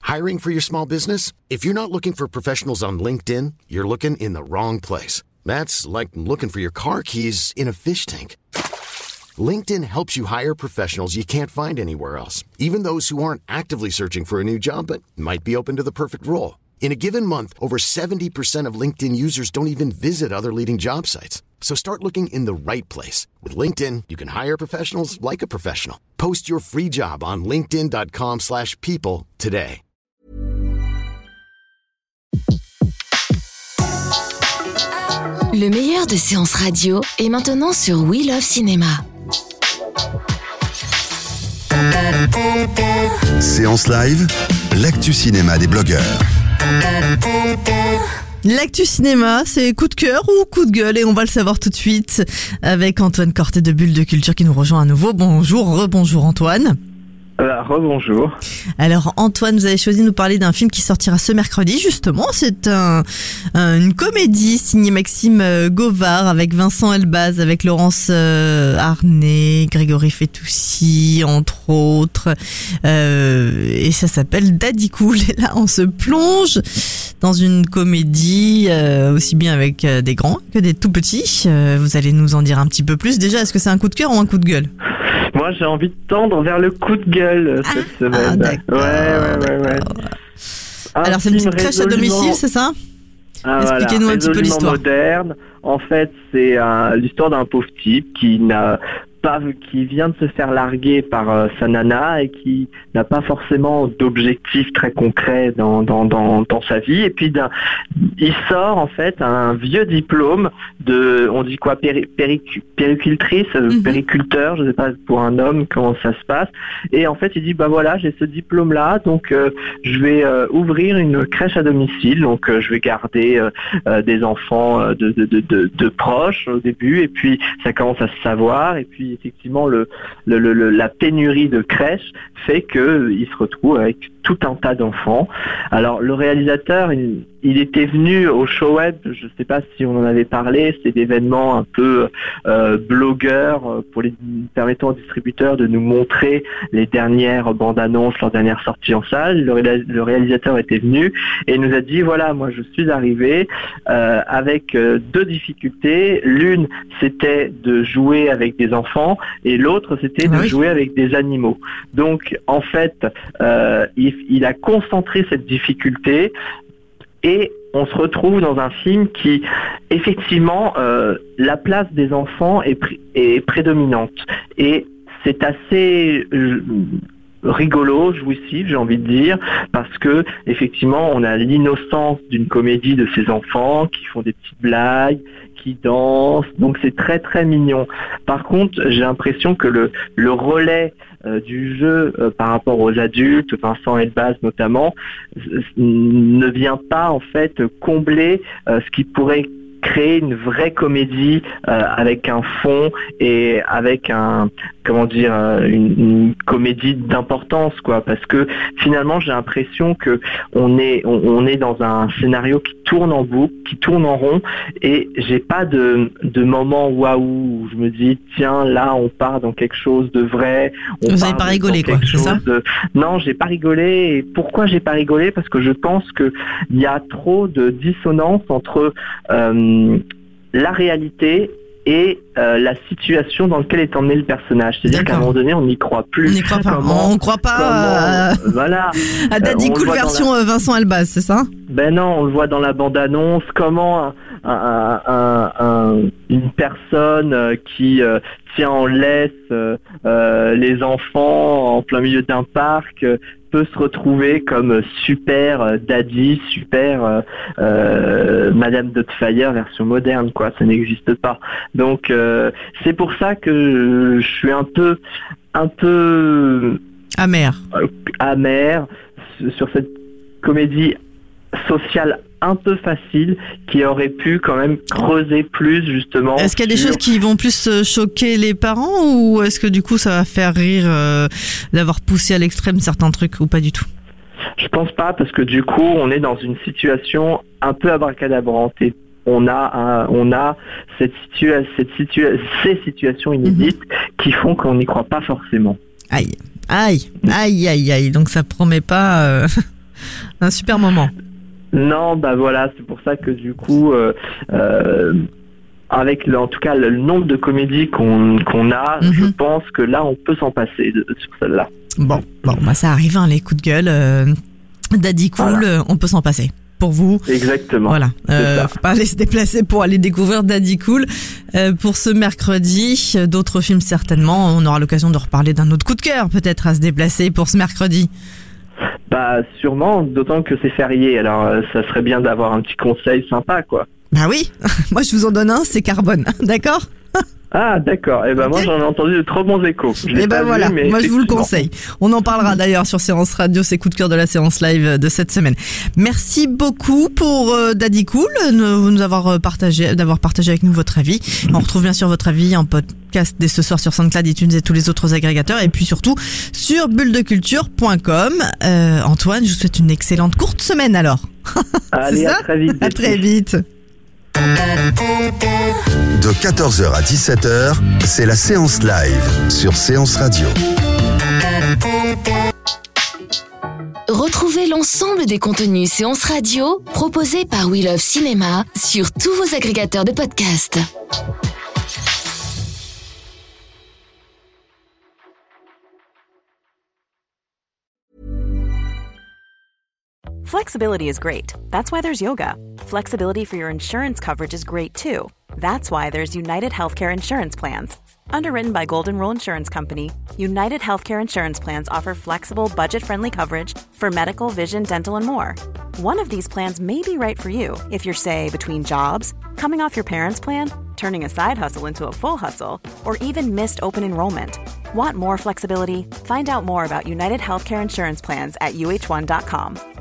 Hiring for your small business? If you're not looking for professionals on LinkedIn, you're looking in the wrong place. That's like looking for your car keys in a fish tank. LinkedIn helps you hire professionals you can't find anywhere else, even those who aren't actively searching for a new job but might be open to the perfect role. In a given month, over 70% of LinkedIn users don't even visit other leading job sites. So start looking in the right place. With LinkedIn, you can hire professionals like a professional. Post your free job on linkedin.com/people today. Le meilleur de séances radio est maintenant sur We Love Cinéma. Séance live, l'actu cinéma des blogueurs. L'actu cinéma, c'est coup de cœur ou coup de gueule, et on va le savoir tout de suite avec Antoine Cortet de Bulle de Culture qui nous rejoint à nouveau. Bonjour, rebonjour Antoine. Rebonjour. Alors Antoine, vous avez choisi de nous parler d'un film qui sortira ce mercredi justement. C'est une comédie signée Maxime Govard avec Vincent Elbaz, avec Laurence Arnay, Grégory Fetoussi entre autres, et ça s'appelle Daddy Cool. Et là on se plonge dans une comédie aussi bien avec des grands que des tout petits. Vous allez nous en dire un petit peu plus. Déjà, est-ce que c'est un coup de cœur ou un coup de gueule ? Moi, j'ai envie de tendre vers le coup de gueule cette semaine. Ouais. Alors, c'est une petite crèche à domicile, c'est ça ? Expliquez-nous un petit peu l'histoire. Moderne. En fait, c'est l'histoire d'un pauvre type qui vient de se faire larguer par sa nana et qui n'a pas forcément d'objectif très concret dans sa vie. Et puis il sort en fait un vieux diplôme on dit quoi, péricultrice, périculteur, je sais pas pour un homme comment ça se passe. Et en fait il dit voilà, j'ai ce diplôme là, donc je vais ouvrir une crèche à domicile, donc je vais garder des enfants de proches au début, et puis ça commence à se savoir, et puis effectivement la pénurie de crèches fait qu'il se retrouve avec tout un tas d'enfants. Alors le réalisateur, il était venu au show web, je ne sais pas si on en avait parlé, c'est d'événements un peu blogueurs permettant aux distributeurs de nous montrer les dernières bandes annonces, leurs dernières sorties en salle. Le réalisateur était venu et nous a dit voilà, moi je suis arrivé avec deux difficultés. L'une, c'était de jouer avec des enfants, et l'autre, c'était de jouer avec des animaux. Donc en fait, il a concentré cette difficulté. Et on se retrouve dans un film qui, effectivement, la place des enfants est prédominante. Et c'est assez rigolo, jouissif, j'ai envie de dire, parce que effectivement, on a l'innocence d'une comédie de ces enfants qui font des petites blagues, qui dansent, donc c'est très très mignon. Par contre, j'ai l'impression que le relais du jeu par rapport aux adultes, Vincent Elbaz notamment, ne vient pas en fait combler ce qui pourrait créer une vraie comédie avec un fond et avec une comédie d'importance, quoi, parce que finalement j'ai l'impression que on est dans un scénario qui tourne en boucle, qui tourne en rond, et j'ai pas de moment waouh où je me dis tiens, là on part dans quelque chose de vrai. Vous n'avez pas rigolé, quoi, c'est ça ? Non, j'ai pas rigolé. Et pourquoi j'ai pas rigolé ? Parce que je pense que il y a trop de dissonance entre la réalité et la situation dans laquelle est emmené le personnage. C'est-à-dire qu'à un moment donné, on n'y croit plus. On n'y croit pas. On ne croit pas à Daddy Cool version Vincent Elbaz, c'est ça ? Ben non, on le voit dans la bande-annonce, comment une personne qui tient en laisse les enfants en plein milieu d'un parc peut se retrouver comme super daddy, super Madame Doubtfire version moderne, quoi. Ça n'existe pas. Donc c'est pour ça que je suis un peu amer sur cette comédie sociale un peu facile qui aurait pu quand même creuser plus justement. Est-ce qu'il y a des choses qui vont plus choquer les parents, ou est-ce que du coup ça va faire rire d'avoir poussé à l'extrême certains trucs, ou pas du tout ? Je pense pas, parce que du coup on est dans une situation un peu abracadabrante et on a ces situations inédites qui font qu'on n'y croit pas forcément. Aïe. Donc ça promet pas Un super moment. Non, bah voilà, c'est pour ça que du coup, avec en tout cas le nombre de comédies qu'on a, je pense que là on peut s'en passer sur celle-là. Bon, bah ça arrive, hein, les coups de gueule. Daddy Cool, on peut s'en passer. Pour vous. Exactement. Voilà. Faut pas aller se déplacer pour aller découvrir Daddy Cool. Pour ce mercredi, d'autres films certainement. On aura l'occasion de reparler d'un autre coup de cœur, peut-être à se déplacer pour ce mercredi. Bah sûrement, d'autant que c'est férié. Alors ça serait bien d'avoir un petit conseil sympa, quoi. Bah oui. Moi je vous en donne un, c'est Carbone. D'accord ? Ah d'accord, et ben moi j'en ai entendu de trop bons échos. Et ben voilà, moi je vous le conseille. On en parlera d'ailleurs sur Séance Radio, c'est coup de cœur de la séance live de cette semaine. Merci beaucoup pour Daddy Cool, d'avoir partagé avec nous votre avis. On retrouve bien sûr votre avis en podcast dès ce soir sur SoundCloud, iTunes et tous les autres agrégateurs, et puis surtout sur bulledeculture.com. Antoine, je vous souhaite une excellente courte semaine alors. Allez, à très vite. À très vite. De 14h à 17h, c'est la séance live sur Séance Radio. Retrouvez l'ensemble des contenus Séance Radio proposés par We Love Cinéma sur tous vos agrégateurs de podcasts. Flexibility is great. That's why there's yoga. Flexibility for your insurance coverage is great too. That's why there's United Healthcare Insurance Plans. Underwritten by Golden Rule Insurance Company, United Healthcare Insurance Plans offer flexible, budget-friendly coverage for medical, vision, dental, and more. One of these plans may be right for you if you're, say, between jobs, coming off your parents' plan, turning a side hustle into a full hustle, or even missed open enrollment. Want more flexibility? Find out more about United Healthcare Insurance Plans at uh1.com.